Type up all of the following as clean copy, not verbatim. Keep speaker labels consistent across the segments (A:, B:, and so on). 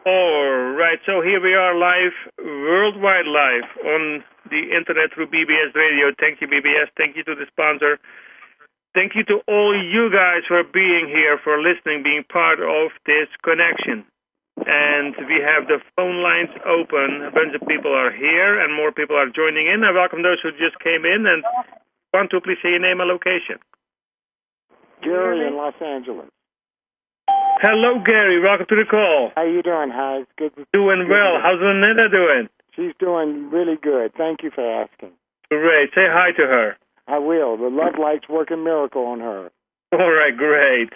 A: All right, so here we are live, worldwide live on the internet through BBS Radio. Thank you, BBS. Thank you to the sponsor. Thank you to all you guys for being here, for listening, being part of this connection. And we have the phone lines open. A bunch of people are here, and more people are joining in. I welcome those who just came in. And want to please say your name and location.
B: Gary in Los Angeles.
A: Hello, Gary. Welcome to the call.
B: How you doing, Howes? Good.
A: Doing well. How's Lynetta doing?
B: She's doing really good. Thank you for asking.
A: Great. Say hi to her.
B: I will. The love light's working miracle on her.
A: All right, great.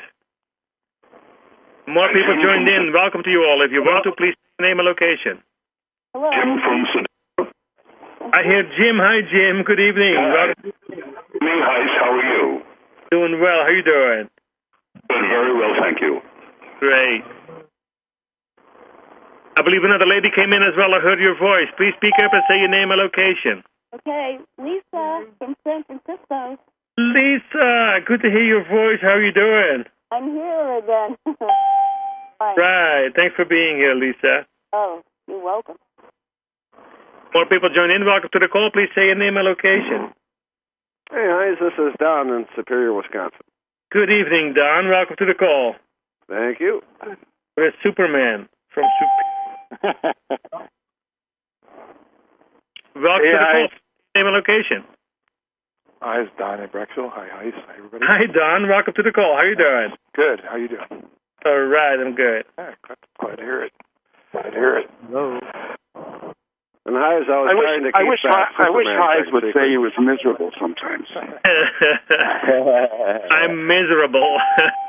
A: More people joined in. Welcome to you all. If you want to, please name a location.
C: Hello. Jim from Sedona.
A: I hear Jim. Hi, Jim. Good evening.
C: Hi. Hi, how are you?
A: Doing well. How are you doing?
C: Good, very well, thank you.
A: Great. I believe another lady came in as well. I heard your voice. Please speak up and say your name and location.
D: Okay, Lisa from San Francisco.
A: Lisa, good to hear your voice. How are you doing?
D: I'm here again.
A: Right. Thanks for being here, Lisa.
D: Oh, you're welcome.
A: More people join in. Welcome to the call. Please say your name and location.
E: Hey, hi, this is Don in Superior, Wisconsin.
A: Good evening, Don. Welcome to the call.
E: Thank you.
A: We're Superman from Super. Welcome to the call. Name and location.
F: Hi, it's Don in Brexville. Hi, everybody.
A: Hi, Don. Welcome to the call. How are you doing?
F: Good. How you doing?
A: All right, I'm good.
F: Yeah, glad to hear it. Glad to hear it.
B: Hello.
E: And Hives, I wish
C: Hives would say he was miserable sometimes.
A: I'm miserable.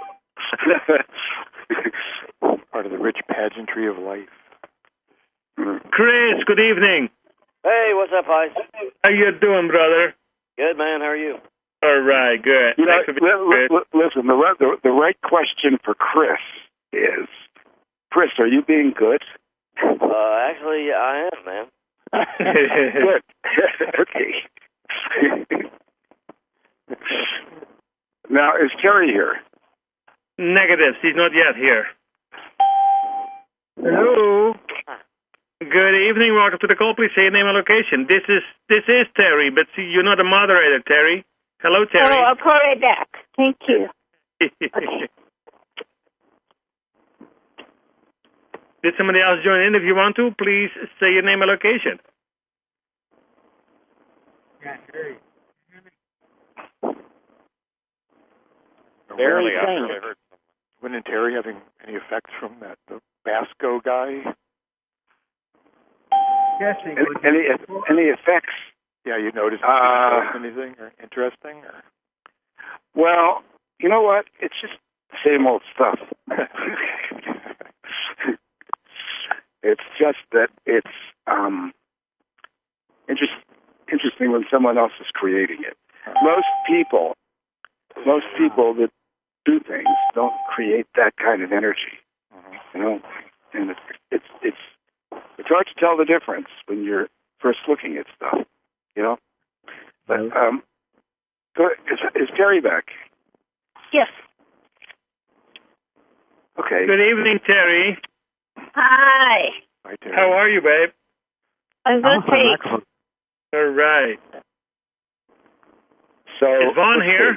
F: Part of the rich pageantry of life.
A: Chris, good evening.
G: Hey, what's up, Hives?
A: How you doing, brother?
G: Good, man. How are you?
A: All right, good.
C: You know, listen, the right question for Chris is, Chris, are you being good?
G: Actually, I am, man.
C: Good. Okay. Now, is Terry here?
A: Negative. He's not yet here. Hello. Good evening. Welcome to the call. Please say your name and location. This is Terry, but you're not a moderator, Terry. Hello, Terry.
D: Oh, I'll call right back. Thank you. Okay.
A: Did somebody else join in? If you want to, please say your name and location.
B: Yeah, Terry.
F: Barely. I really heard something. Wasn't Terry having any effects from the Basco guy?
B: Yes,
C: Any effects?
F: Yeah, you noticed anything or interesting? Or?
C: Well, you know what? It's just the same old stuff. It's just that it's interesting when someone else is creating it. Most people that do things don't create that kind of energy, you know. And it's hard to tell the difference when you're first looking at stuff, you know. But is Terry back?
D: Yes.
C: Okay.
A: Good evening, Terry.
D: Hi.
F: Hi, Terry.
A: How are you, babe?
D: I'm good, thanks.
A: All right.
C: So
A: is Vaughn here?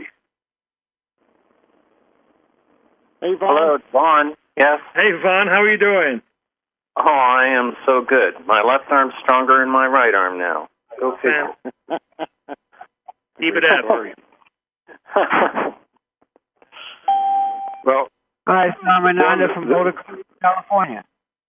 B: Hey, Vaughn.
G: Hello, it's Vaughn. Yes.
A: Hey, Vaughn. How are you doing?
G: Oh, I am so good. My left arm's stronger than my right arm now. Go figure.
A: Keep it up.
C: Well,
B: Hi, it's Ramananda from Boulder, California.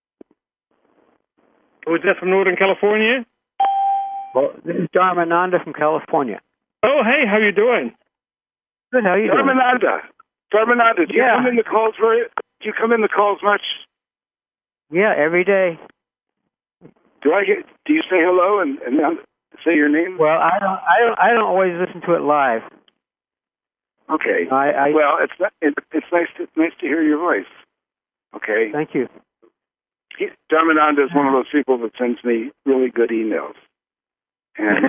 A: Who's that from Northern California?
B: Well, this is Dharmananda from California.
A: Oh, hey, how you doing?
B: Good, how you doing?
C: Dharmananda, do you come in the calls do you come in the calls much?
B: Yeah, every day.
C: Do you say hello and say your name?
B: Well, I don't always listen to it live.
C: Okay. Well, it's nice to hear your voice. Okay.
B: Thank you.
C: Dharmananda is one of those people that sends me really good emails, and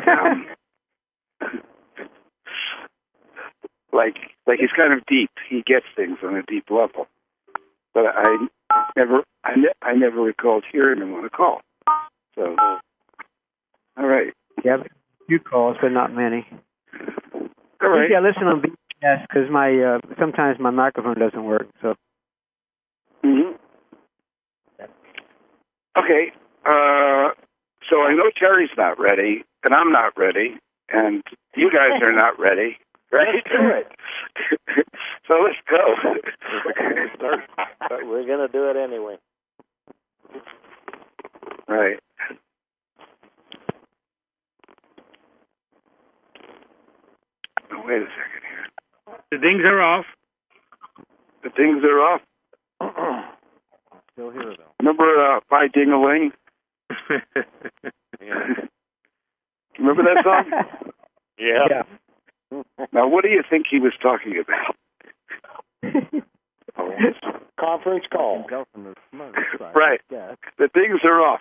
C: like he's kind of deep. He gets things on a deep level. but I never recalled hearing him on a call. So, all right.
B: Yeah, a few calls, but not many.
C: All right.
B: Usually I listen on BBS because sometimes my microphone doesn't work. So.
C: Mm-hmm. Okay. So I know Terry's not ready, and I'm not ready, and you guys are not ready, right?
H: Let's do it.
C: So let's go.
H: But we're going to do it anyway.
C: Right. Oh, wait a second here.
A: The dings are off.
C: The things are off.
H: Still here, though.
C: Remember By Ding-a-Ling? Remember that song?
H: Yeah.
C: Now, what do you think he was talking about?
H: Conference call.
C: Right. The things are off.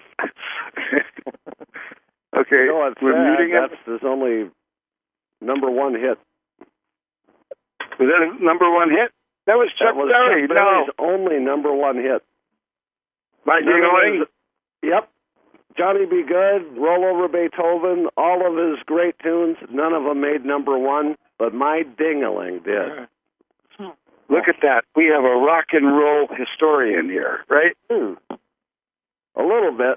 C: Okay.
E: You know what's
C: we're
E: sad?
C: muting him.
E: That's his only number one hit.
C: Was that his number one hit? That was Chuck Berry.
E: Chuck Berry's only number one hit.
C: By Ding-a-Ling?
E: Yep. Johnny B. Good, Roll Over Beethoven, all of his great tunes, none of them made number one, but My Ding-a-Ling did.
C: Look at that. We have a rock and roll historian here, right?
E: A little bit.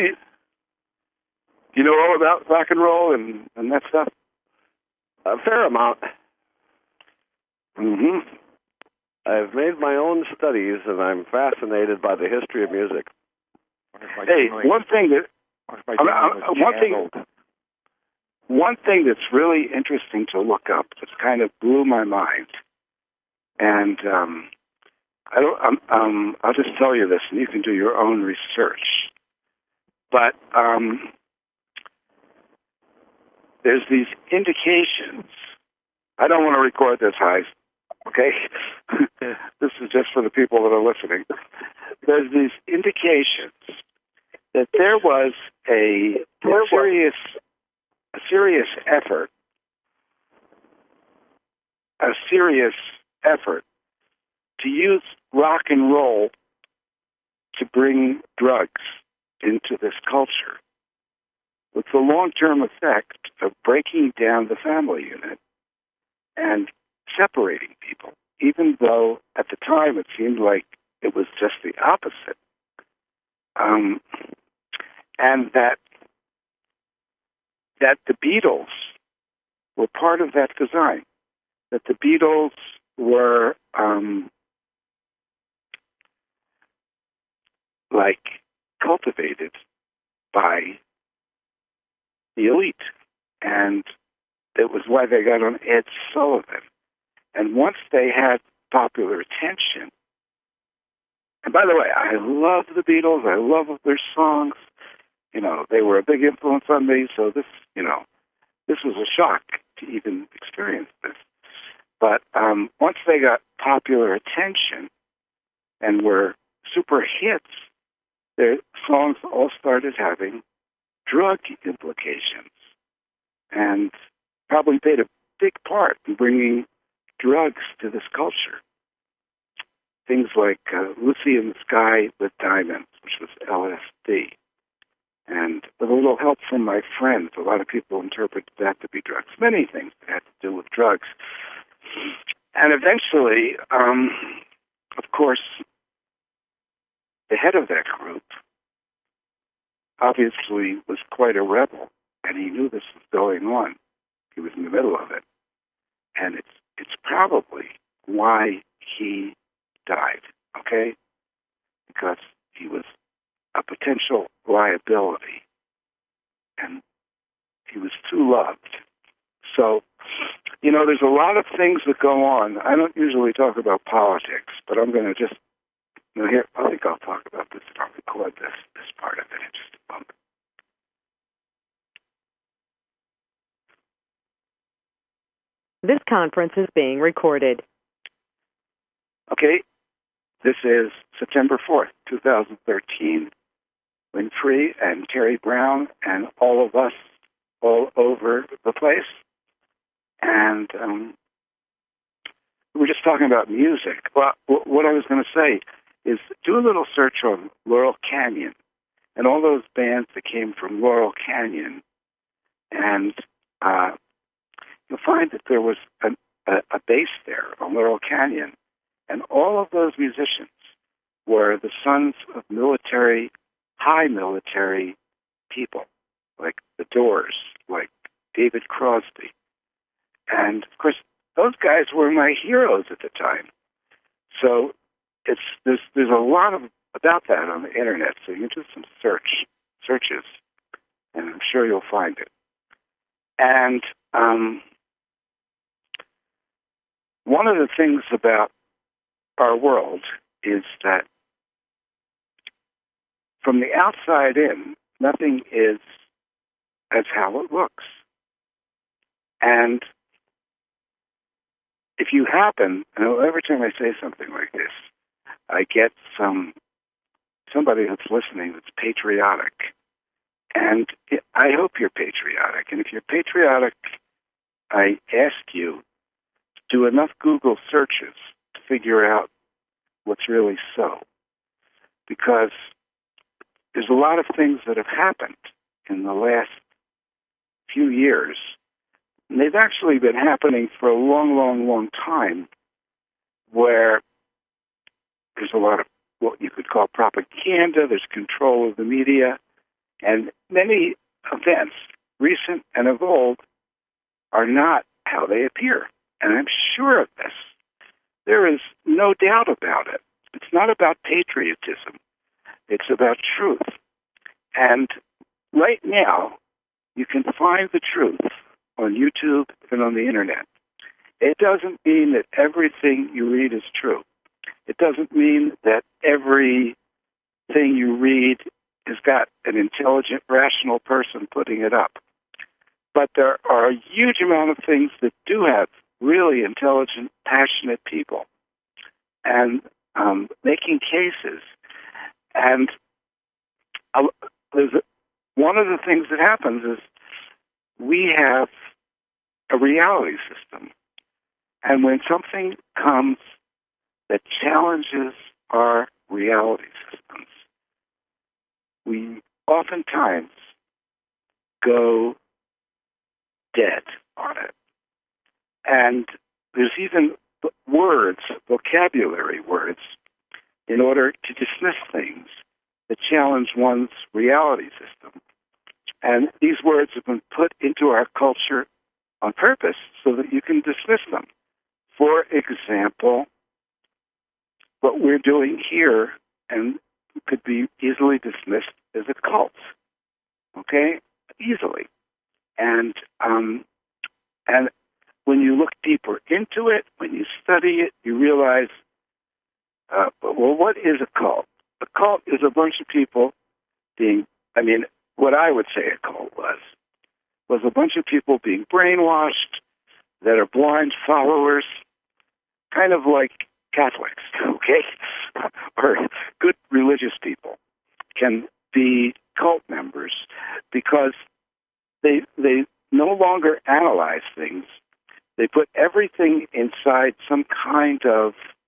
C: You know all about rock and roll and that stuff?
E: A fair amount.
C: Mm-hmm.
E: I've made my own studies, and I'm fascinated by the history of music.
C: Hey, one thing that's really interesting to look up that's kind of blew my mind, and I'll just tell you this, and you can do your own research. But there's these indications. I don't want to record this, Heis. Okay, this is just for the people that are listening. There's these indications that there was a serious effort to use rock and roll to bring drugs into this culture, with the long-term effect of breaking down the family unit and separating people, even though at the time it seemed like it was just the opposite. And that the Beatles were part of that design, that the Beatles were cultivated by the elite, and it was why they got on Ed Sullivan. And once they had popular attention, and by the way, I love the Beatles. I love their songs. You know, they were a big influence on me. So this was a shock to even experience this. But once they got popular attention and were super hits, their songs all started having drug implications, and probably played a big part in bringing drugs to this culture. Things like Lucy in the Sky with Diamonds, which was LSD. And with a little help from my friends, a lot of people interpreted that to be drugs. Many things that had to do with drugs. And eventually, of course, the head of that group obviously was quite a rebel, and he knew this was going on. He was in the middle of it. And it's probably why he died, okay? Because he was a potential liability, and he was too loved. So, you know, there's a lot of things that go on. I don't usually talk about politics, but I'm going to just, here, I think I'll talk about this, and I'll record this part of it in just a moment.
I: This conference is being recorded.
C: Okay, this is September 4th, 2013. Winfrey and Terry Brown and all of us all over the place. And we were just talking about music. Well, what I was going to say is do a little search on Laurel Canyon and all those bands that came from Laurel Canyon, and you'll find that there was a base there on Laurel Canyon, and all of those musicians were the sons of military, high military people, like the Doors, like David Crosby. And, of course, those guys were my heroes at the time. So there's a lot about that on the Internet, so you can do some searches, and I'm sure you'll find it. And one of the things about our world is that from the outside in, nothing is as how it looks. And if you happen, every time I say something like this, I get somebody that's listening that's patriotic. And I hope you're patriotic. And if you're patriotic, I ask you to do enough Google searches to figure out what's really so. Because there's a lot of things that have happened in the last few years. And they've actually been happening for a long, long, long time, where there's a lot of what you could call propaganda, there's control of the media, and many events, recent and of old, are not how they appear. And I'm sure of this. There is no doubt about it. It's not about patriotism. It's about truth. And right now, you can find the truth on YouTube and on the Internet. It doesn't mean that everything you read is true. It doesn't mean that everything you read has got an intelligent, rational person putting it up. But there are a huge amount of things that do have really intelligent, passionate people and making cases. And one of the things that happens is we have a reality system. And when something comes that challenges our reality systems, we oftentimes go dead on it. And there's even words, vocabulary words, in order to dismiss things that challenge one's reality system. And these words have been put into our culture on purpose so that you can dismiss them. For example, what we're doing here and could be easily dismissed as a cult. Okay? Easily. And when you look deeper into it, when you study it, you realize, well, what is a cult? A cult is a bunch of people what I would say a cult was a bunch of people being brainwashed that are blind followers, kind of like Catholics, okay? Or good religious people can be cult members because they no longer analyze things. They put everything inside some kind of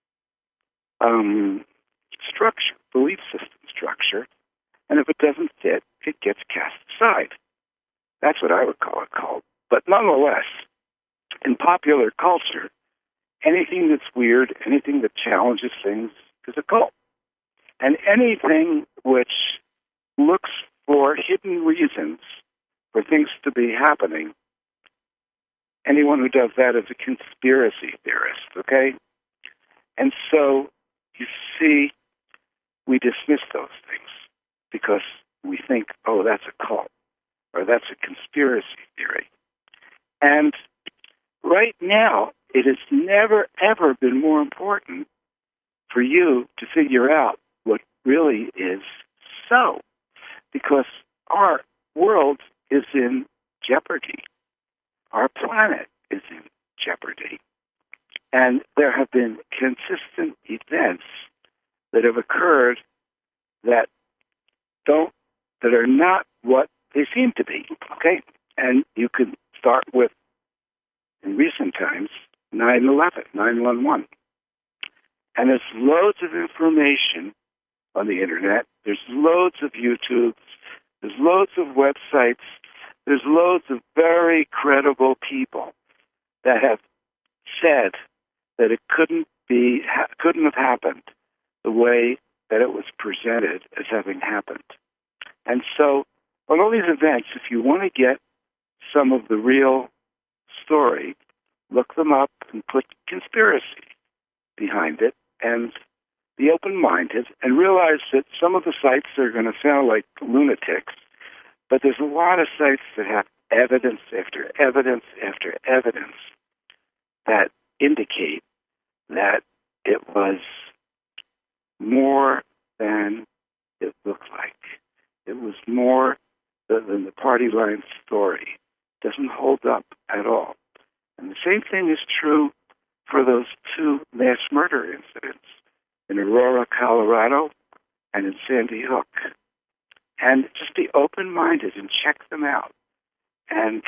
C: structure, belief system structure, and if it doesn't fit, it gets cast aside. That's what I would call a cult. But nonetheless, in popular culture, anything that's weird, anything that challenges things is a cult. And anything which looks for hidden reasons for things to be happening, anyone who does that is a conspiracy theorist, okay? And so, you see, we dismiss those things because we think, oh, that's a cult, or that's a conspiracy theory. And right now, it has never, ever been more important for you to figure out what really is so, because our world is in jeopardy. Our planet is in jeopardy. And there have been consistent events that have occurred that are not what they seem to be, okay? And you can start with, in recent times, 9/11, 9/11. And there's loads of information on the internet. There's loads of YouTubes. There's loads of websites. There's loads of very credible people that have said that it couldn't have happened the way that it was presented as having happened. And so on all these events, if you want to get some of the real story, look them up and put conspiracy behind it and be open-minded and realize that some of the sites are going to sound like lunatics, but there's a lot of sites that have evidence after evidence after evidence that indicate that it was more than it looked like. It was more than the party line story. It doesn't hold up at all. And the same thing is true for those 2 mass murder incidents in Aurora, Colorado, and in Sandy Hook. And just be open-minded and check them out. And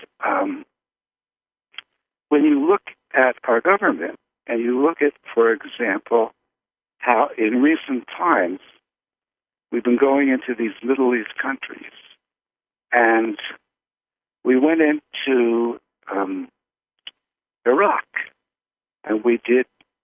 C: when you look at our government, and you look at, for example, how in recent times we've been going into these Middle East countries, and we went into Iraq, and we did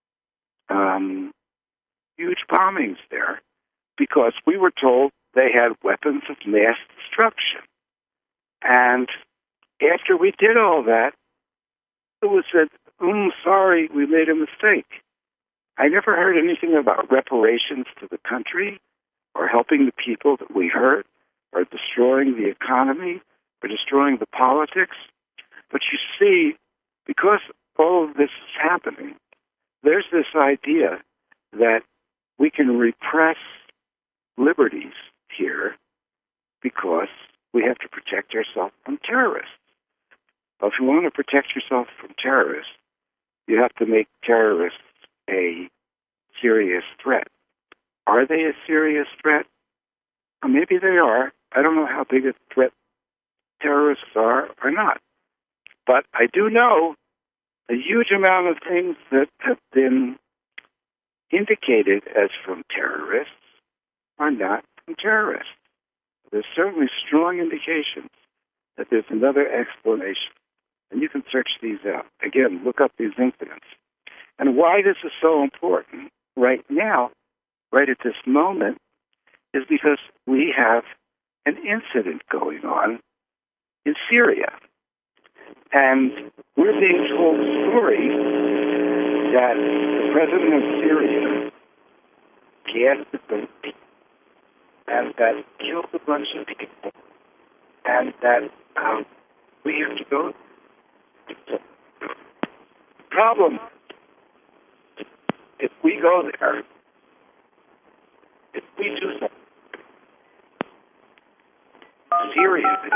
C: huge bombings there because we were told they had weapons of mass destruction. And after we did all that, it was said, sorry, we made a mistake. I never heard anything about reparations to the country or helping the people that we hurt or destroying the economy or destroying the politics. But you see, because all of this is happening, there's this idea that we can repress liberties here because we have to protect ourselves from terrorists. Well, if you want to protect yourself from terrorists, you have to make terrorists a serious threat. Are they a serious threat? Or maybe they are. I don't know how big a threat terrorists are or not. But I do know a huge amount of things that have been indicated as from terrorists are not from terrorists. There's certainly strong indications that there's another explanation. And you can search these out. Again, look up these incidents. And why this is so important right now, right at this moment, is because we have an incident going on in Syria. And we're being told a story that the president of Syria gassed the people and that killed a bunch of people and that we have to go. The problem, if we go there, if we do something, Syria is.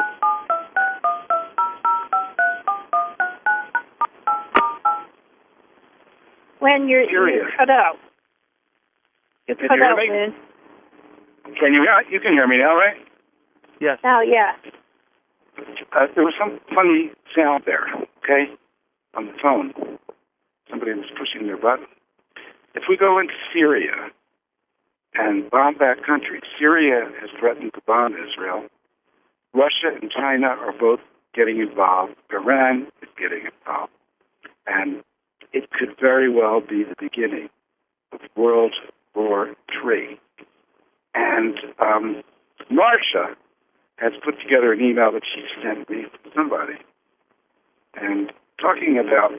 D: When you're cut out. You're
C: Can
D: cut
C: you hear
D: out,
C: me?
D: man.
C: Can you can hear me now, right?
A: Yes.
D: Oh, yeah.
C: There was some funny sound there, okay, on the phone. Somebody was pushing their button. If we go into Syria and bomb that country, Syria has threatened to bomb Israel. Russia and China are both getting involved. Iran is getting involved. And it could very well be the beginning of World War III. And Marsha has put together an email that she sent me from somebody, and talking about...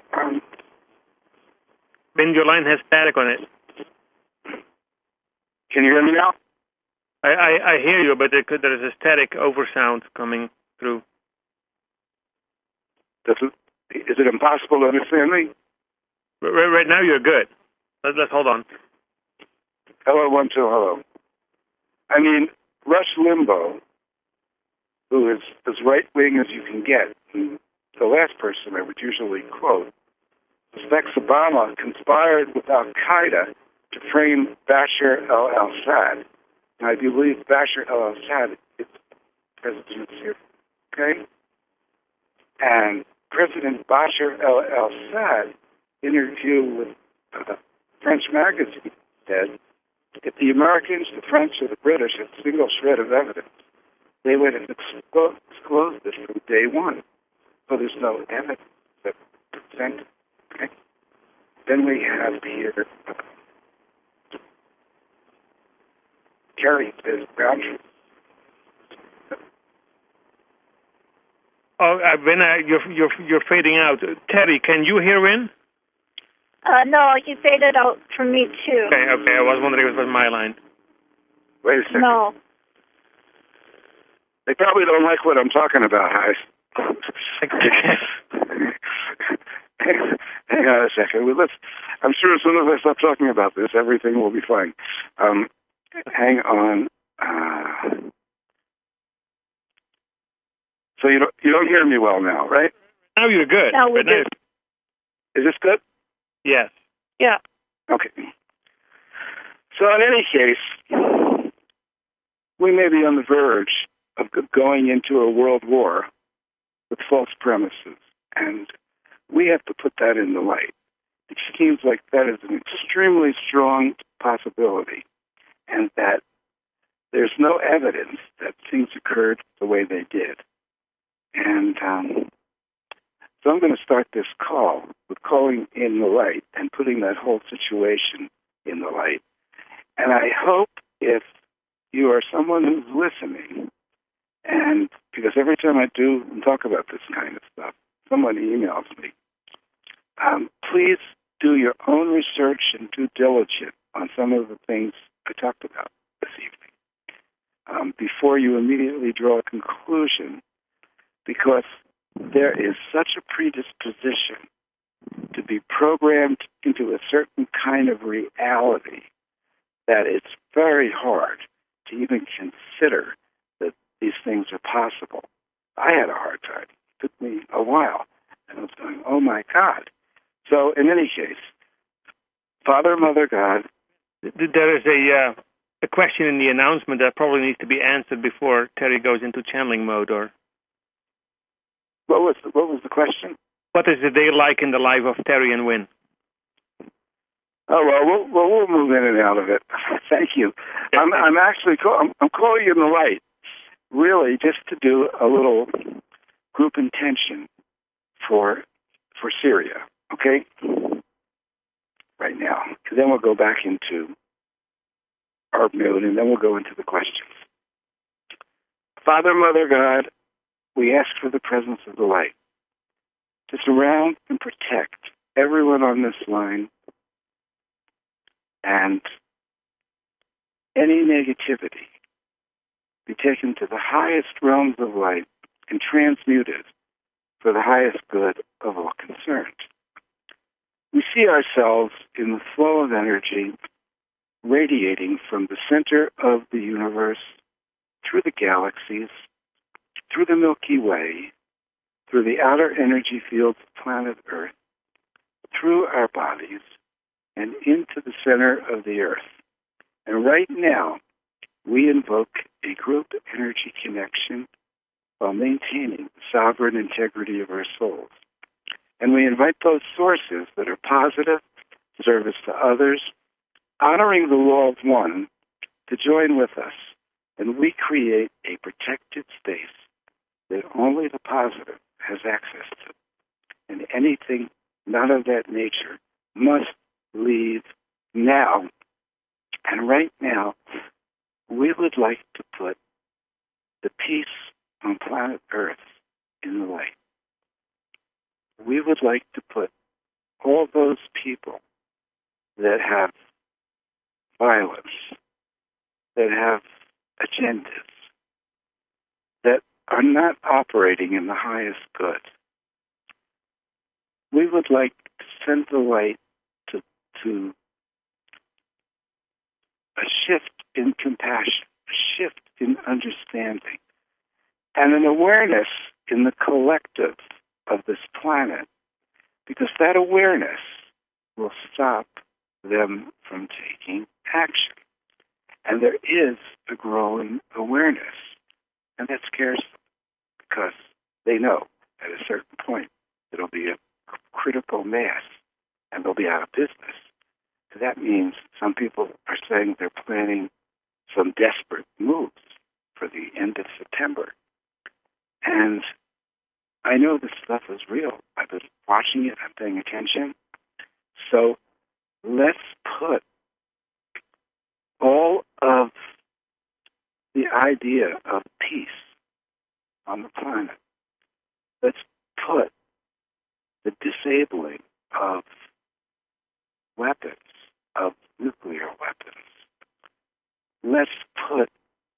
A: Ben, your line has static on it.
C: Can you hear me now?
A: I hear you, but there is a static oversound coming through.
C: Is it impossible to understand me?
A: Right now you're good. Let's hold on.
C: Hello, 1, 2, hello. I mean, Rush Limbaugh, who is as right-wing as you can get, and the last person I would usually quote, suspects Obama conspired with Al-Qaeda to frame Bashar al-Assad. And I believe Bashar al-Assad is president of Syria, okay? And President Bashar al-Assad interview with French magazine that if the Americans, the French, or the British had a single shred of evidence, they would have disclosed this from day one. So there's no evidence that presented. Okay? Then we have here Terry says boundaries.
A: Oh, you're fading out. Terry, can you hear in?
D: No, you faded out for me too.
A: Okay. I was wondering if it was my line.
C: Wait a second.
D: No.
C: They probably don't like what I'm talking about, Heis. Hang on a second. I'm sure as soon as I stop talking about this, everything will be fine. Hang on. So you don't hear me well now, right?
A: Now you're good.
D: Now we do.
C: Is this good?
A: Yes.
D: Yeah.
C: Okay. So in any case, we may be on the verge of going into a world war with false premises, and we have to put that in the light. It seems like that is an extremely strong possibility, and that there's no evidence that things occurred the way they did. And so I'm going to start this call with calling in the light and putting that whole situation in the light. And I hope if you are someone who's listening, and because every time I do talk about this kind of stuff, someone emails me, please do your own research and due diligence on some of the things I talked about this evening before you immediately draw a conclusion, because there is such a predisposition to be programmed into a certain kind of reality that it's very hard to even consider that these things are possible. I had a hard time. It took me a while. And I was going, oh, my God. So, in any case, Father, Mother, God.
A: There is a question in the announcement that probably needs to be answered before Terry goes into channeling mode, or...
C: What was the question?
A: What is the day like in the life of Terry and Wynn?
C: Oh, well, we'll move in and out of it. Thank you. I'm actually I'm calling you in the light, really, just to do a little group intention for Syria, okay? Right now. And then we'll go back into our mode, and then we'll go into the questions. Father, Mother, God, we ask for the presence of the light to surround and protect everyone on this line, and any negativity be taken to the highest realms of light and transmuted for the highest good of all concerned. We see ourselves in the flow of energy radiating from the center of the universe through the galaxies, through the Milky Way, through the outer energy fields of planet Earth, through our bodies, and into the center of the Earth. And right now, we invoke a group energy connection while maintaining the sovereign integrity of our souls. And we invite those sources that are positive, service to others, honoring the law of one, to join with us. And we create a protected space that only the positive has access to. And anything not of that nature must leave now. And right now, we would like to put the peace on planet Earth in the light. We would like to put all those people that have violence, that have agendas, that are not operating in the highest good. We would like to send the light to a shift in compassion, a shift in understanding, and an awareness in the collective of this planet, because that awareness will stop them from taking action. And there is a growing awareness, and that scares them, because they know at a certain point it'll be a critical mass, and they'll be out of business. So that means some people are saying they're planning some desperate moves for the end of September. And I know this stuff is real. I've been watching it. I'm paying attention. So let's put all of the idea of peace on the planet. Let's put the disabling of weapons, of nuclear weapons. Let's put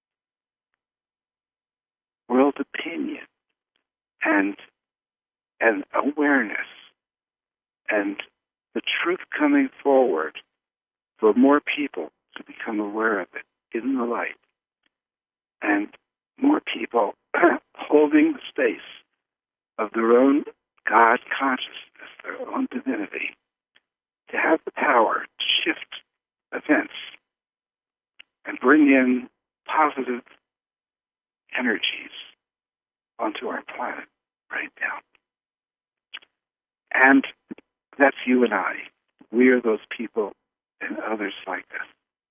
C: world opinion and awareness and the truth coming forward for more people to become aware of it in the light, and more people holding the space of their own God consciousness, their own divinity, to have the power to shift events and bring in positive energies onto our planet right now. And that's you and I. We are those people and others like us.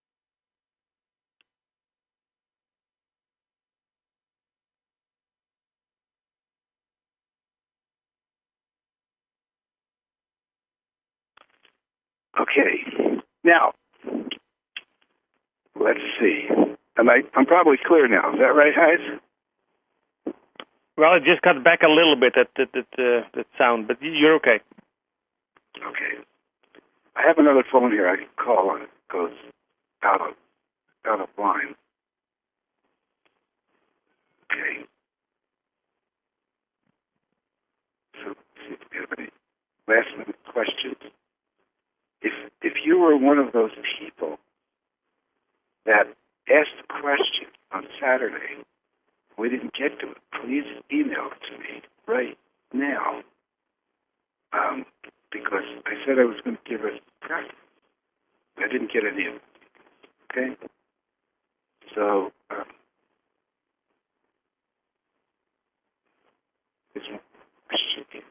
C: Okay, now, let's see. I'm probably clear now. Is that right, Heis?
A: Well, it just cut back a little bit, that sound, but you're okay.
C: Okay. I have another phone here I can call and it goes out of line. Okay. So, let's see if we have any last-minute questions. If you were one of those people that asked a question on Saturday, we didn't get to it, please email it to me right now. Because I said I was going to give it preference. I didn't get any of it. Okay? So, this one question.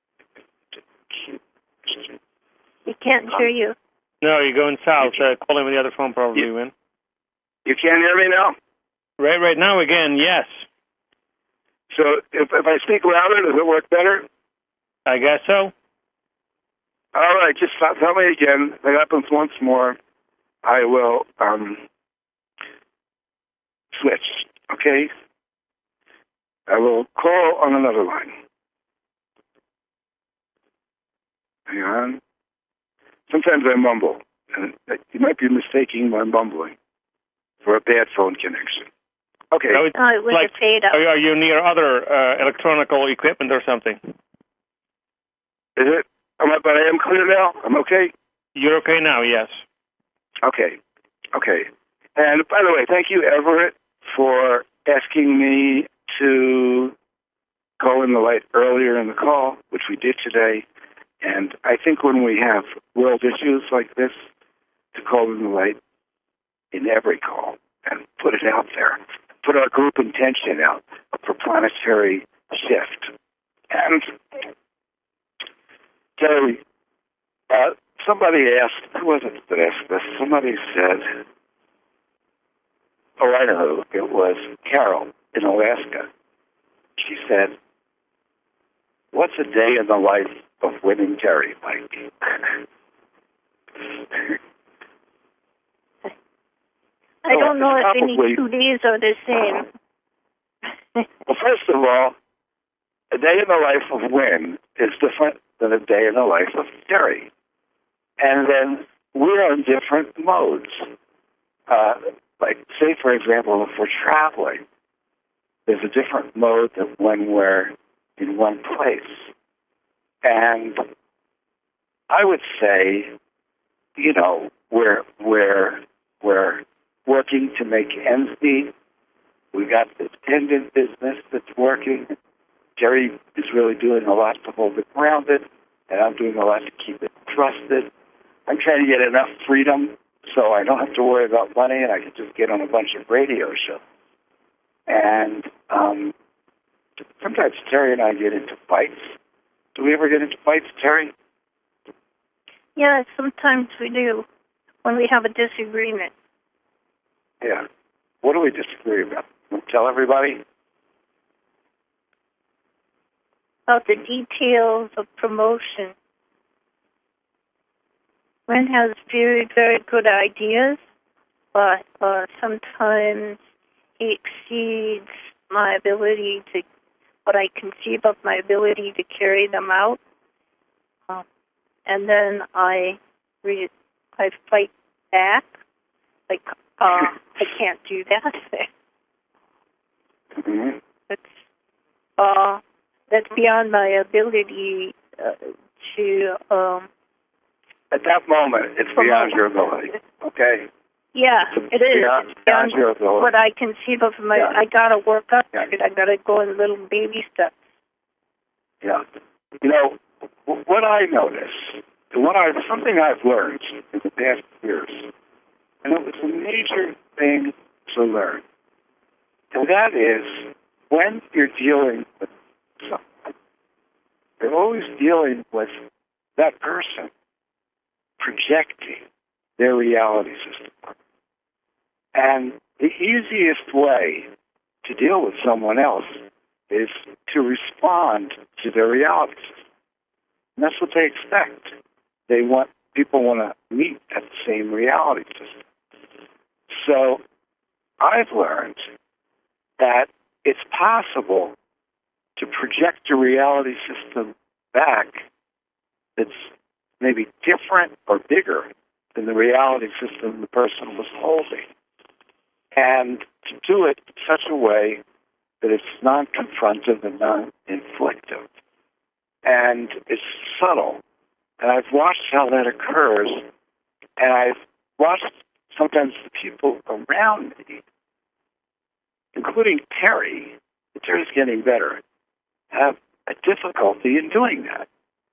D: We can't hear you.
A: No, you're going south. Call him with the other phone probably, Win.
C: You can't hear me now?
A: Right now again, yes.
C: So if I speak louder, does it work better?
A: I guess so.
C: All right, just tell me again. If it happens once more, I will switch, okay? I will call on another line. Hang on. Sometimes I mumble, and you might be mistaking my mumbling for a bad phone connection. Okay.
D: It was
A: like,
D: a fade out.
A: Are you near other electronical equipment or something?
C: Is it? But I am clear now? I'm okay?
A: You're okay now, yes.
C: Okay. And by the way, thank you, Everett, for asking me to call in the light earlier in the call, which we did today. And I think when we have world issues like this, to call in the light in every call and put it out there, put our group intention out for planetary shift. And Terry, somebody asked, who was it that asked this? Somebody said, I know who. It was Carol in Alaska. She said, what's a day in the life of Winning Terry like?
D: I don't know if any 2 days are the same.
C: Well, first of all, a day in the life of Win is different than a day in the life of Terry. And then we're on different modes. Like, say, for example, if we're traveling, there's a different mode than when we're in one place. And I would say, we're working to make ends meet. We got this pendant business that's working. Jerry is really doing a lot to hold it grounded, and I'm doing a lot to keep it trusted. I'm trying to get enough freedom so I don't have to worry about money, and I can just get on a bunch of radio shows. And sometimes Terry and I get into fights. Do we ever get into fights, Terry?
D: Yeah, sometimes we do. when we have a disagreement.
C: Yeah. What do we disagree about? Tell everybody.
D: About the details of promotion. Ren has very, very good ideas, but sometimes he exceeds my ability to, what I conceive of my ability to carry them out. And then I fight back, like, I can't do that.
C: Mm-hmm.
D: That's beyond my ability to.
C: At that moment, it's beyond your ability. Okay.
D: Yeah, it is.
C: Beyond your ability.
D: What I conceive of my, I gotta work up to it. I gotta go in little baby steps.
C: Yeah. You know, what I notice, something I've learned in the past years, and it was a major thing to learn, and that is when you're dealing with someone, you're always dealing with that person projecting their reality system. And the easiest way to deal with someone else is to respond to their reality system. And that's what they expect. People want to meet at the same reality system. So I've learned that it's possible to project a reality system back that's maybe different or bigger than the reality system the person was holding. And to do it in such a way that it's non-confrontive and non-inflictive. And it's subtle. And I've watched how that occurs. And I've watched sometimes the people around me, including Terry, Terry's getting better, have a difficulty in doing that,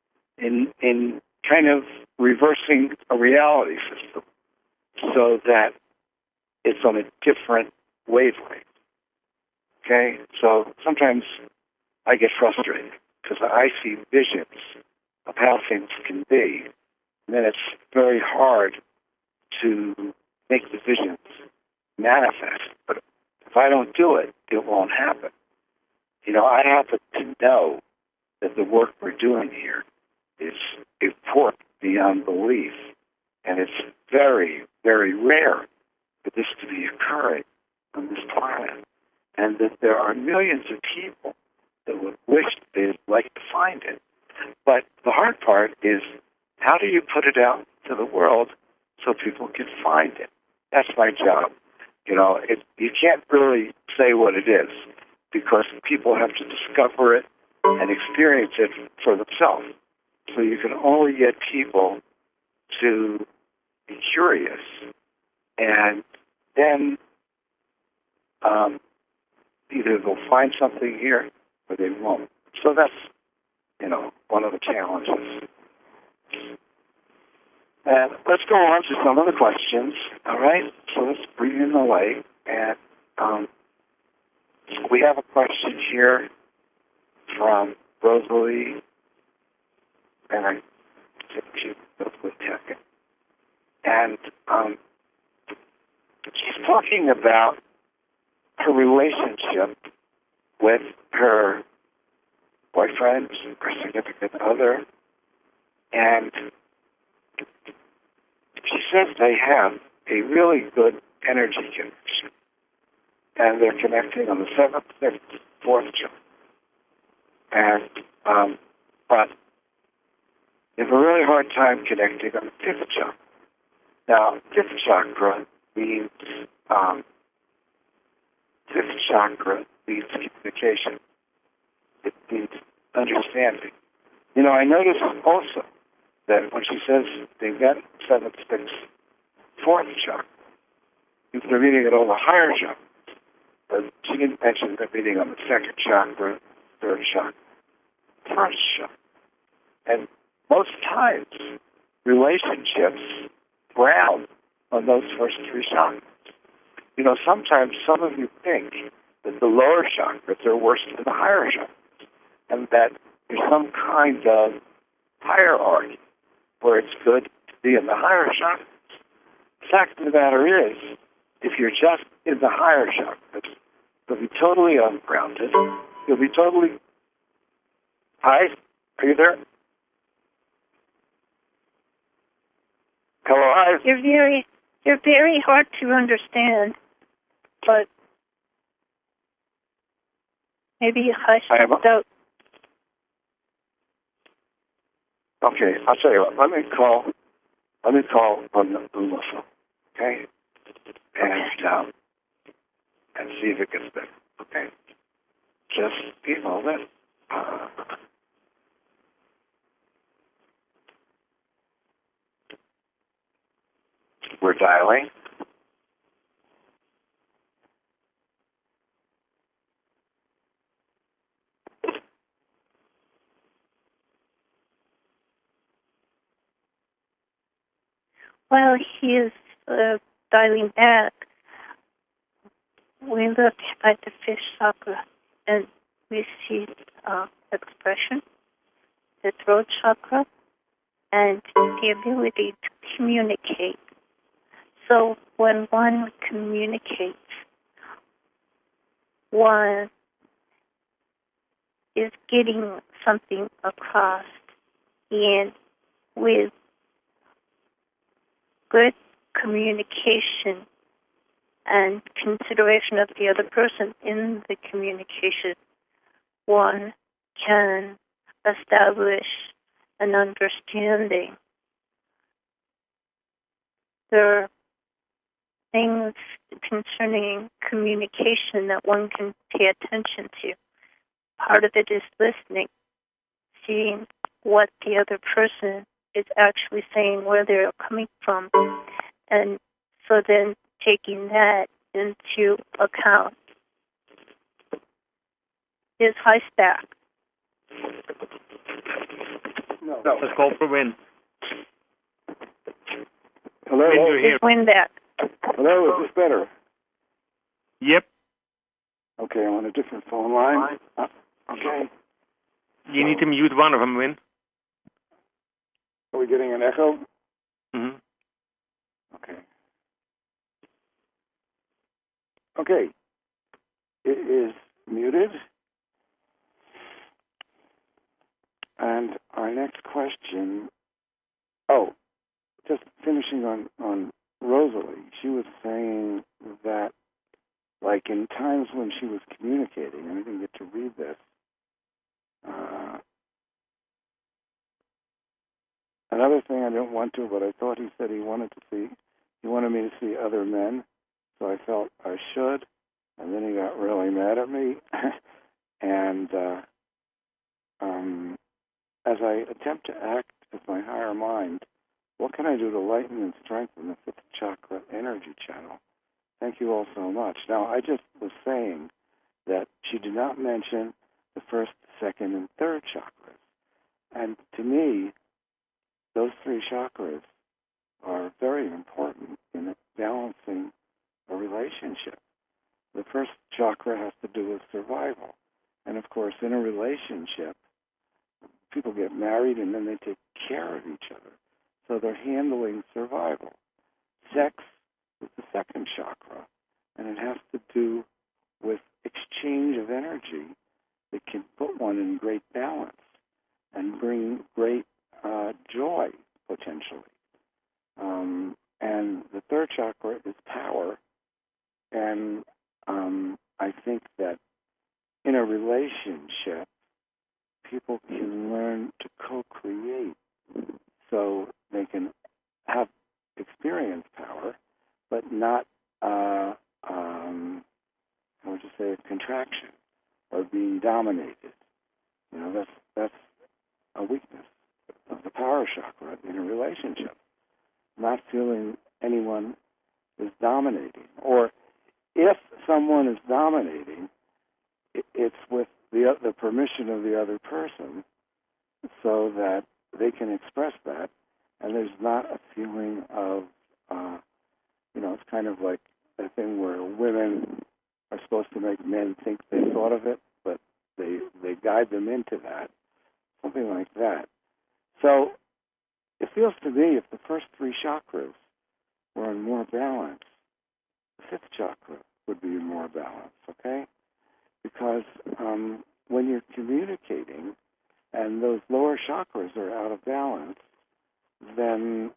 C: in kind of reversing a reality system so that it's on a different wavelength. Okay? So sometimes I get frustrated because I see visions of how things can be, and then it's very hard to make the visions manifest. But if I don't do it, it won't happen. You know, I happen to know that the work we're doing here is important beyond belief, and it's very, very rare for this to be occurring on this planet, and that there are millions of people that would wish they'd like to find it. But the hard part is, how do you put it out to the world so people can find it? That's my job. You know, you can't really say what it is because people have to discover it and experience it for themselves. So you can only get people to be curious and then either they'll find something here or they won't. So that's, you know, one of the challenges. And let's go on to some of the questions, all right? So let's breathe in away. And we have a question here from Rosalie, and I think she knows with Tech. And she's talking about her relationship with her boyfriend, her significant other, and she says they have a really good energy connection, and they're connecting on the 7th, 5th, 4th chakra. And but they have a really hard time connecting on the 5th chakra. Now, 5th chakra means communication. It means understanding. You know, I noticed also that when she says they met 7th, 6th, 4th chakra, they're meeting at all the higher chakras. But she didn't mention they're meeting on the 2nd chakra, 3rd chakra, 1st chakra. And most times, relationships ground on those first 3 chakras. You know, sometimes some of you think that the lower chakras are worse than the higher chakras, and that there's some kind of hierarchy where it's good to be in the higher chakras fact of the matter is, if you're just in the higher chakras, you'll be totally ungrounded. You'll be totally... Hi? Are you there? Hello, hi.
D: You're very hard to understand, but maybe you hushed out.
C: Okay, I'll tell you what. Let me call on the phone, okay? And see if it gets better. Okay. Just be a moment. We're dialing.
D: While he is dialing back, we look at the fish chakra and we see expression, the throat chakra, and the ability to communicate. So when one communicates, one is getting something across, and with good communication and consideration of the other person in the communication, one can establish an understanding. There are things concerning communication that one can pay attention to. Part of it is listening, seeing what the other person is actually saying, where they're coming from, and so then taking that into account. Is Heist back?
C: No.
A: Let's call for Win.
C: Hello?
A: Win, you're here.
D: Is Win back?
C: Hello, is this better?
A: Yep.
C: Okay, I'm on a different phone line. Okay.
A: You need to mute one of them, Win.
C: Are we getting an echo?
A: Mm-hmm.
C: Okay. Okay. It is muted. And our next question... Oh, just finishing on Rosalie. She was saying that, like, in times when she was communicating, and I didn't get to read this, another thing I didn't want to, but I thought he said he wanted me to see other men, so I felt I should, and then he got really mad at me. And as I attempt to act as my higher mind, what can I do to lighten and strengthen the fifth chakra energy channel? Thank you all so much. Now, I just was saying that she did not mention the first, second, and third chakras. And to me, those three chakras are very important in balancing a relationship. The first chakra has to do with survival. And of course, in a relationship, people get married and then they take care of each other. So they're handling survival. Sex is the second chakra, and it has to do with exchange of energy that can put one in great balance and bring great joy, potentially. And the third chakra is power. And I think that in a relationship, people can learn to co-create so they can have experience power, but not, how would you say, contraction or being dominated. You know, that's a weakness of the power chakra in a relationship. Not feeling anyone is dominating. Or if someone is dominating, it's with the permission of the other person so that they can express that, and there's not a feeling of, it's kind of like a thing where women are supposed to make men think they thought of it, but they guide them into that, something like that. So it feels to me if the first three chakras
J: were in more balance, the fifth chakra would be in more balance, okay? Because when you're communicating and those lower chakras are out of balance, then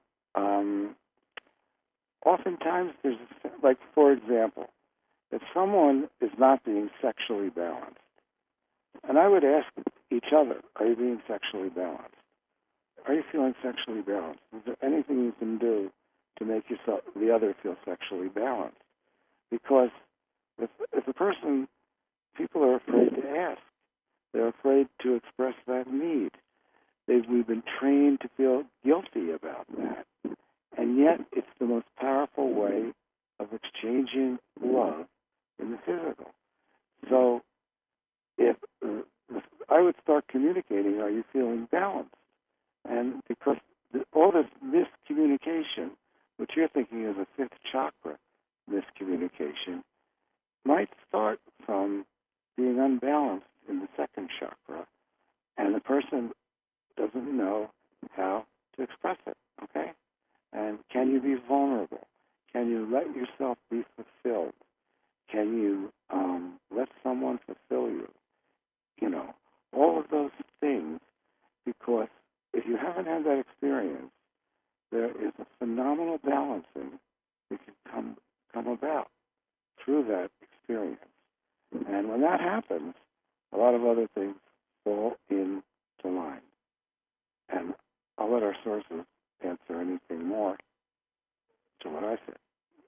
J: oftentimes there's, like, for example, if someone is not being sexually balanced, and I would ask each other, are you being sexually balanced? Are you feeling sexually balanced? Is there anything you can do to make yourself, the other feel sexually balanced? Because if a person, people are afraid to ask. They're afraid to express that need. We've been trained to feel guilty about that. And yet it's the most powerful way of exchanging love in the physical. So if I would start communicating, are you feeling balanced? And because all this miscommunication, which you're thinking is a fifth chakra miscommunication, might start from being unbalanced in the second chakra, and the person doesn't know how to express it, okay? And can you be vulnerable? Can you let yourself be fulfilled? Can you let someone fulfill you? You know, all of those things, because if you haven't had that experience, there is a phenomenal balancing that can come about through that experience. And when that happens, a lot of other things fall into line. And I'll let our sources answer anything more to what I said.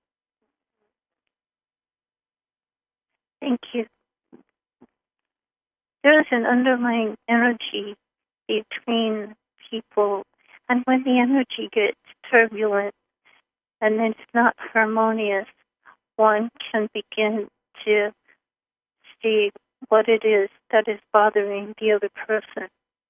D: Thank you. There is an underlying energy between people, and when the energy gets turbulent and it's not harmonious, one can begin to see what it is that is bothering the other person.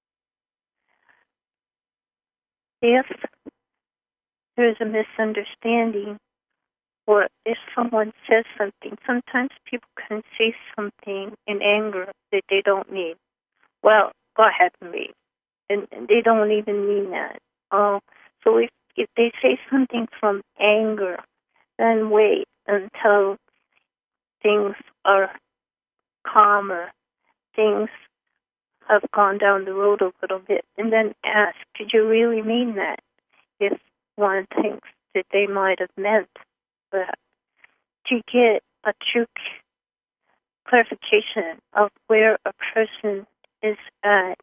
D: If there's a misunderstanding, or if someone says something, sometimes people can say something in anger that they don't mean. Well, go ahead and leave. And they don't even mean that. So if they say something from anger, then wait until things are calmer, things have gone down the road a little bit, and then ask, did you really mean that? If one thinks that they might have meant that. To get a true clarification of where a person is at,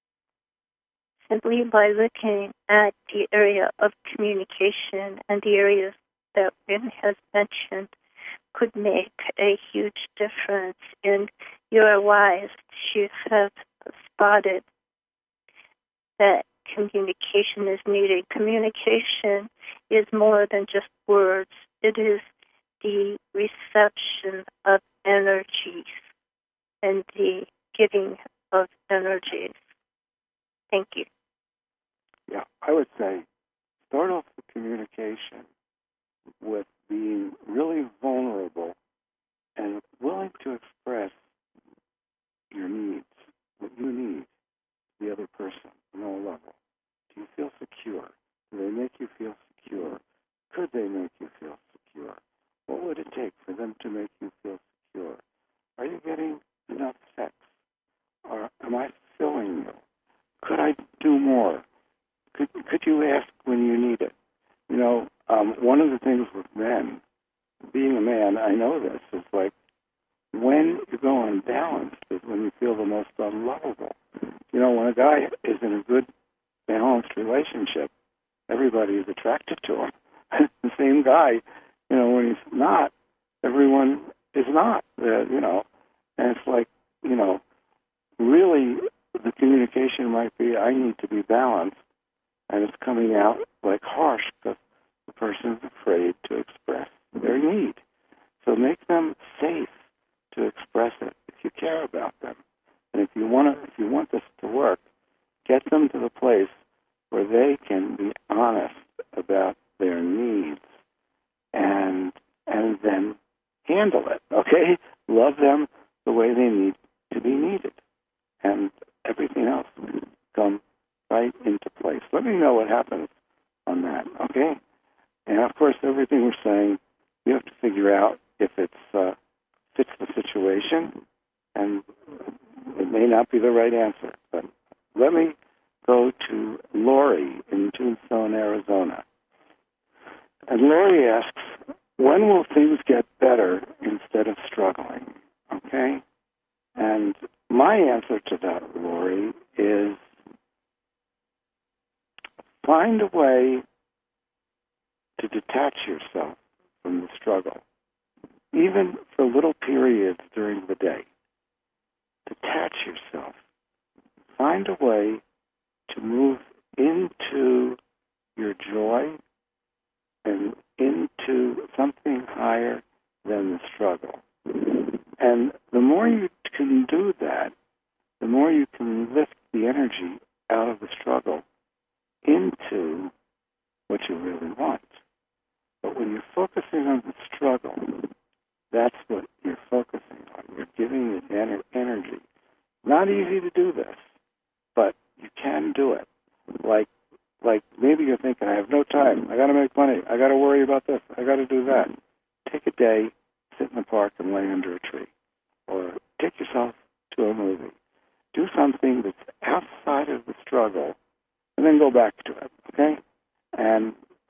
D: simply by looking at the area of communication and the areas that Wynn has mentioned, could make a huge difference. And you are wise to have spotted that communication is needed. Communication is more than just words. It is the reception of energies and the giving of energies. Thank you.
J: Yeah, I would say start off the communication with being really vulnerable and willing to express your needs, what you need, the other person on all level. Do you feel secure? Do they make you feel secure? Could they make you feel secure? What would it take for them to make you feel secure? Are you getting enough sex? Or am I fulfilling you? Could I do more? Could you ask when you need it? You know, one of the things with men, being a man, I know this, is like when you go unbalanced is when you feel the most unlovable. You know, when a guy is in a good, balanced relationship, everybody is attracted to him. The same guy, you know, when he's not, everyone is not, you know. And it's like, you know, really the communication might be, I need to be balanced, and it's coming out like harsh because the person's afraid to express their need. So make them safe to express it if you care about them. And if you want this to work, get them to the place where they can be honest about their needs and then handle it, okay? Love them the way they need to be needed. And everything else will come right into place. Let me know what happens on that, okay? And of course, everything we're saying, you have to figure out if it fits the situation, and it may not be the right answer. But let me go to Lori in Tombstone, Arizona. And Lori asks, when will things get better instead of struggling? Okay? And my answer to that, Lori, is find a way to detach yourself from the struggle, even for little periods during the day. Detach yourself. Find a way to move into your joy and into something higher than the struggle. And the more you can do that, the more you can lift the energy out of the struggle into what you really want. But when you're focusing on the struggle, that's what you're focusing on. You're giving it energy. Not easy to do this, but you can do it. Like maybe you're thinking, I have no time. I got to make money. I got to worry about this. I got to do that. Take a day, sit in the park and lay under a tree. Or take yourself to a movie. Do something that's outside of the struggle and then go back to it, okay? And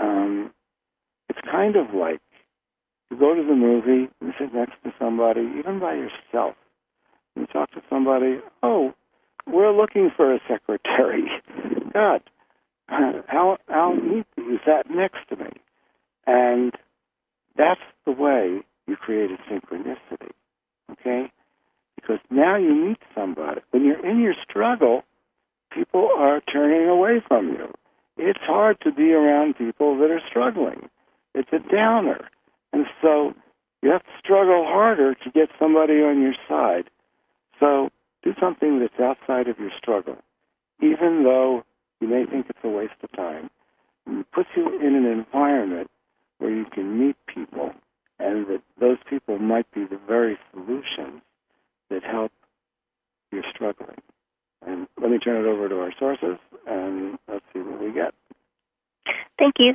J: it's kind of like you go to the movie, you sit next to somebody, even by yourself, you talk to somebody, oh, we're looking for a secretary. God, how neat that you sat next to me. And that's the way you create a synchronicity, okay? Because now you meet somebody. When you're in your struggle, people are turning away from you. It's hard to be around people that are struggling. It's a downer. And so you have to struggle harder to get somebody on your side. So do something that's outside of your struggle, even though you may think it's a waste of time. It puts you in an environment where you can meet people, and that those people might be the very solutions that help your struggling. And let me turn it over to our sources, and let's see what we get.
D: Thank you.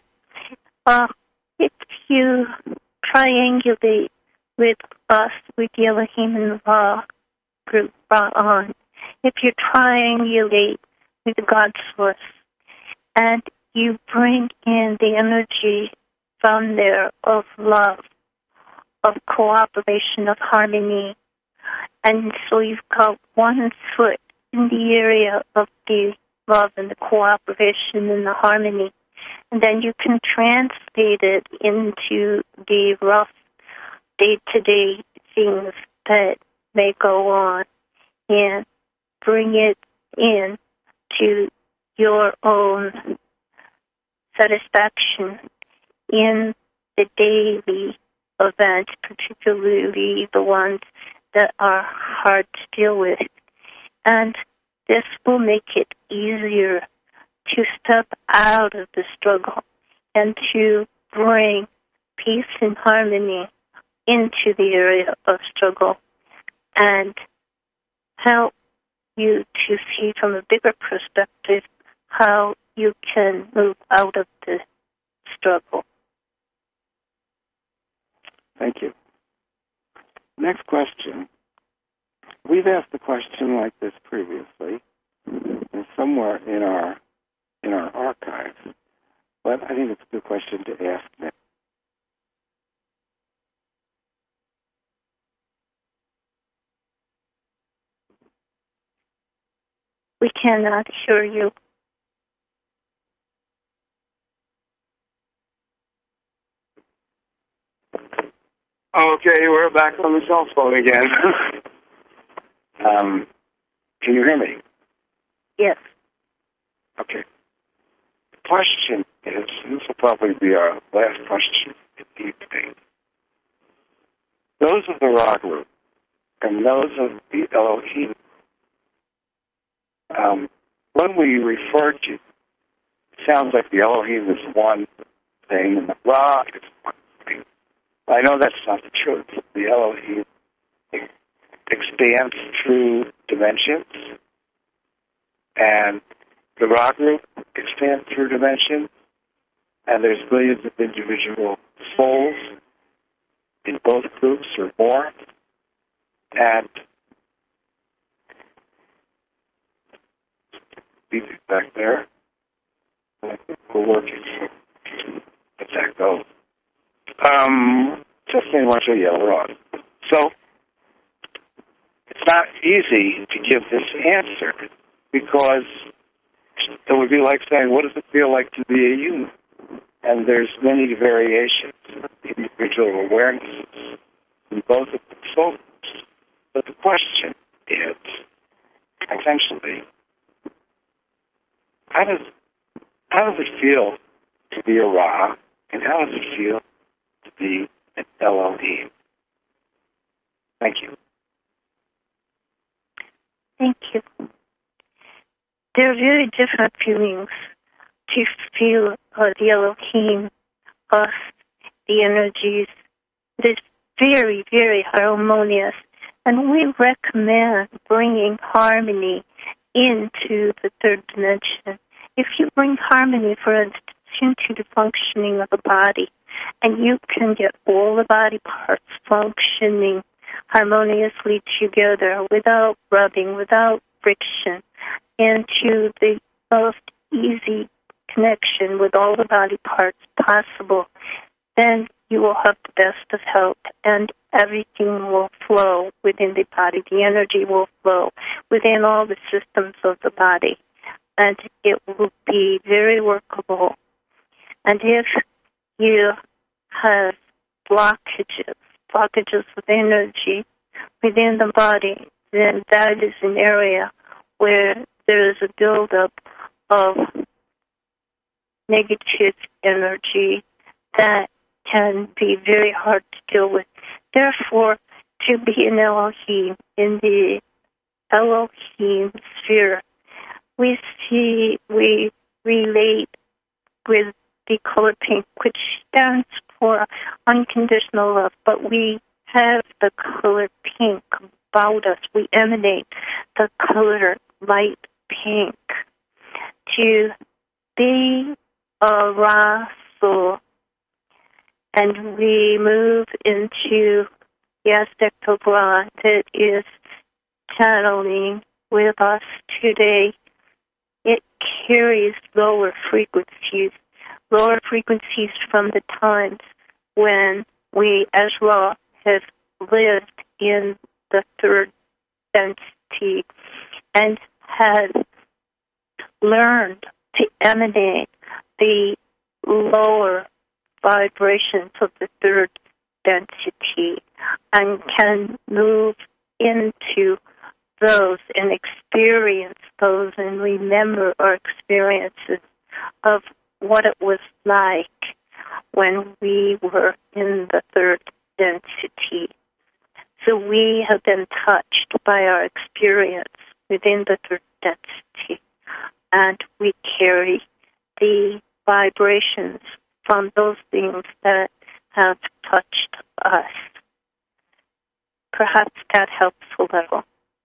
D: If you triangulate with us, with the Elohim and the Law group brought on, if you triangulate with the God Source, and you bring in the energy from there of love, of cooperation, of harmony, and so you've got one foot in the area of the love and the cooperation and the harmony, and then you can translate it into the rough day-to-day things that may go on and bring it in to your own satisfaction in the daily events, particularly the ones that are hard to deal with. And this will make it easier to step out of the struggle and to bring peace and harmony into the area of struggle and help you to see from a bigger perspective how you can move out of the struggle.
J: Thank you. Next question. We've asked a question like this previously, and somewhere in our archives, but I think it's a good question to ask now.
D: We cannot hear you.
C: Okay, we're back on the cell phone again. Can you hear me?
D: Yes.
C: Okay. The question is, this will probably be our last question in the evening. Those of the Ra group and those of the Elohim, when we refer to, it sounds like the Elohim is one thing and the Ra is one thing. I know that's not the truth. The Elohim expands through dimensions, and the Ra group expands through dimensions, and there's billions of individual
J: souls in both groups or more. And leave it back there. We're working to let that go. Just in one show, yeah, we're on. So it's not easy to give this answer because it would be like saying, what does it feel like to be a human? And there's many variations, individual awarenesses in both of the souls. But the question is, essentially, how does it feel to be a Ra, and how does it feel to be an Elohim? Thank you.
D: Thank you. There are very different feelings to feel the Elohim, us, the energies. It is very, very harmonious. And we recommend bringing harmony into the third dimension. If you bring harmony, for instance, into the functioning of the body, and you can get all the body parts functioning harmoniously together without rubbing, without friction, into the most easy connection with all the body parts possible, then you will have the best of health, and everything will flow within the body. The energy will flow within all the systems of the body, and it will be very workable. And if you have blockages of energy within the body, then that is an area where there is a buildup of negative energy that can be very hard to deal with. Therefore, to be an Elohim in the Elohim sphere, we relate with the color pink, which stands for unconditional love, but we have the color pink about us. We emanate the color light pink to be a Rasul. And we move into the aspect of Ra that is channeling with us today. It carries lower frequencies from the times when we, as Ra, have lived in the third density and had learned to emanate the lower vibrations of the third density and can move into those and experience those and remember our experiences of what it was like when we were in the third density. So we have been touched by our experience within the third density, and we carry the vibrations from those things that have touched us. Perhaps that helps a little.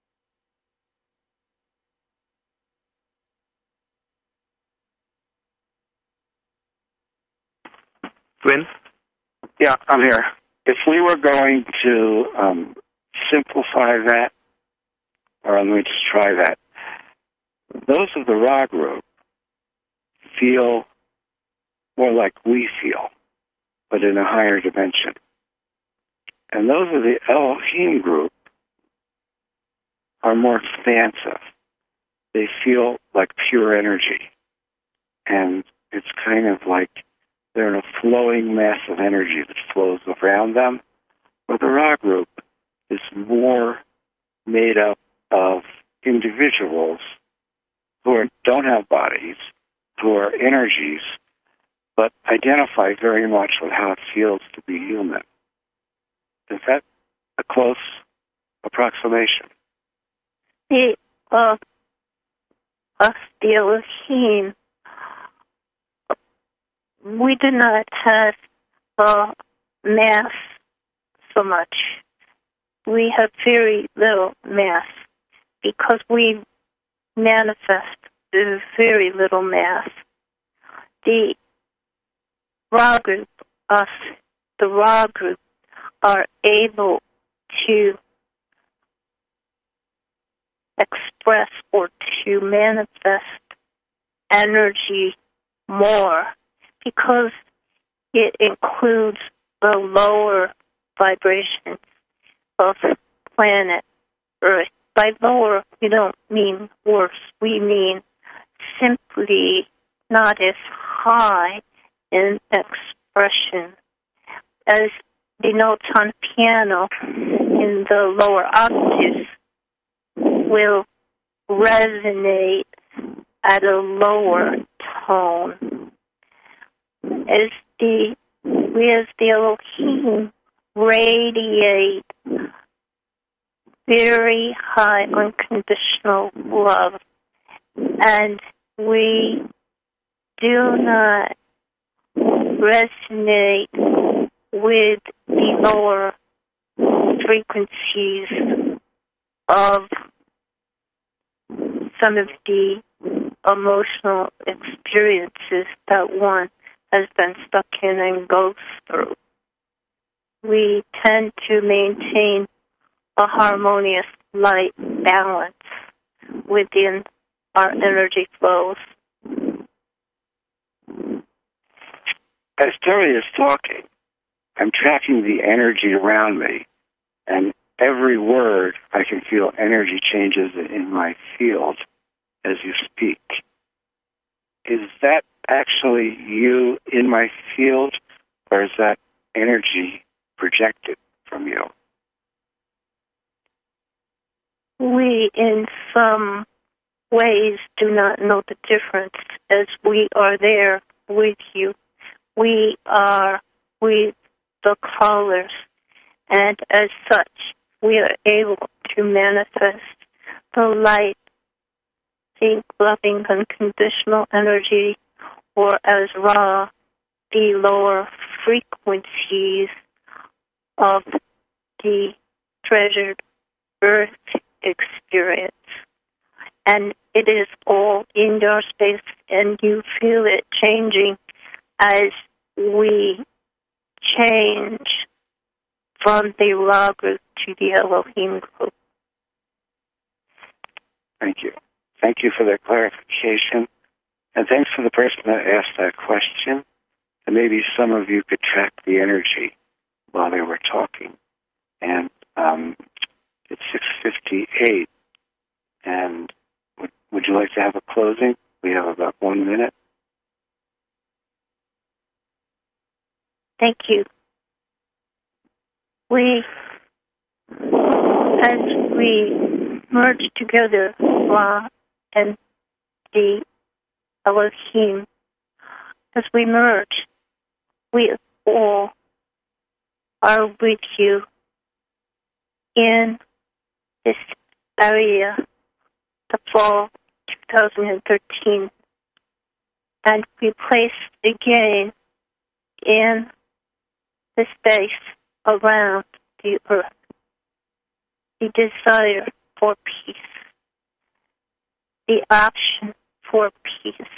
A: Gwen?
J: Yeah, I'm here. If we were going to simplify that, or let me just try that, those of the Ra group feel more like we feel, but in a higher dimension. And those of the Elohim group are more expansive. They feel like pure energy. And it's kind of like they're in a flowing mass of energy that flows around them. But the Ra group is more made up of individuals who don't have bodies, who are energies, but identify very much with how it feels to be human. Is that a close approximation?
D: The Elohim, we do not have mass so much. We have very little mass because we manifest very little mass. The Ra group, us, the Ra group are able to express or to manifest energy more, because it includes the lower vibrations of planet Earth. By lower, we don't mean worse. We mean simply not as high in expression as the notes on piano in the lower octaves will resonate at a lower tone. As the Elohim radiate very high unconditional love, and we do not resonate with the lower frequencies of some of the emotional experiences that one has been stuck in and goes through. We tend to maintain a harmonious light balance within our energy flows.
C: As Terry is talking, I'm tracking the energy around me, and every word I can feel energy changes in my field as you speak. Is that actually you in my field, or is that energy projected from you?
D: We, in some ways, do not know the difference, as we are there with you. We are with the callers, and as such, we are able to manifest the light, the loving, unconditional energy, or as Ra, the lower frequencies of the treasured earth experience. And it is all in your space, and you feel it changing as we change from the Ra group to the Elohim group.
C: Thank you. Thank you for that clarification. And thanks for the person that asked that question. And maybe some of you could track the energy while they were talking. And it's 6:58. And would you like to have a closing? We have about 1 minute.
D: Thank you. As we merge together, Ra and the Elohim, as we merge, we all are with you in this area, the fall 2013, and we place again in the space around the earth the desire for peace, the option for peace.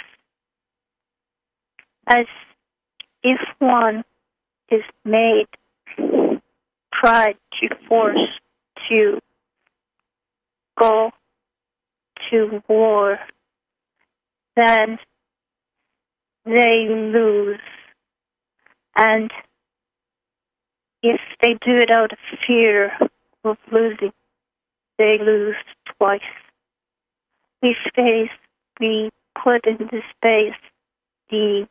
D: As if one is made, tried to force to go to war, then they lose. And if they do it out of fear of losing, they lose twice. We put into space the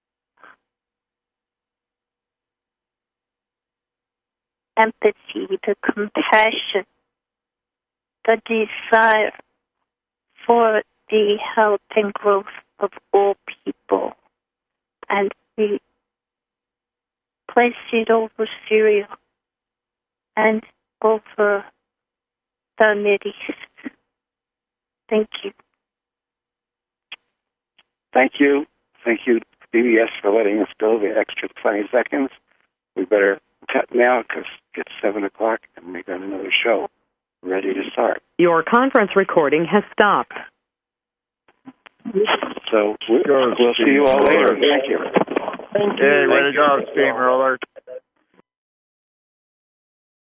D: empathy, the compassion, the desire for the health and growth of all people. And we place it over Syria and over the Mideast. Thank you.
C: Thank you. Thank you, BBS, for letting us go the extra 20 seconds. We better cut now because it's 7 o'clock and we got another show ready to start.
I: Your conference recording has stopped.
C: So we'll see you all later. Thank you.
F: Hey, way to go, Steamroller.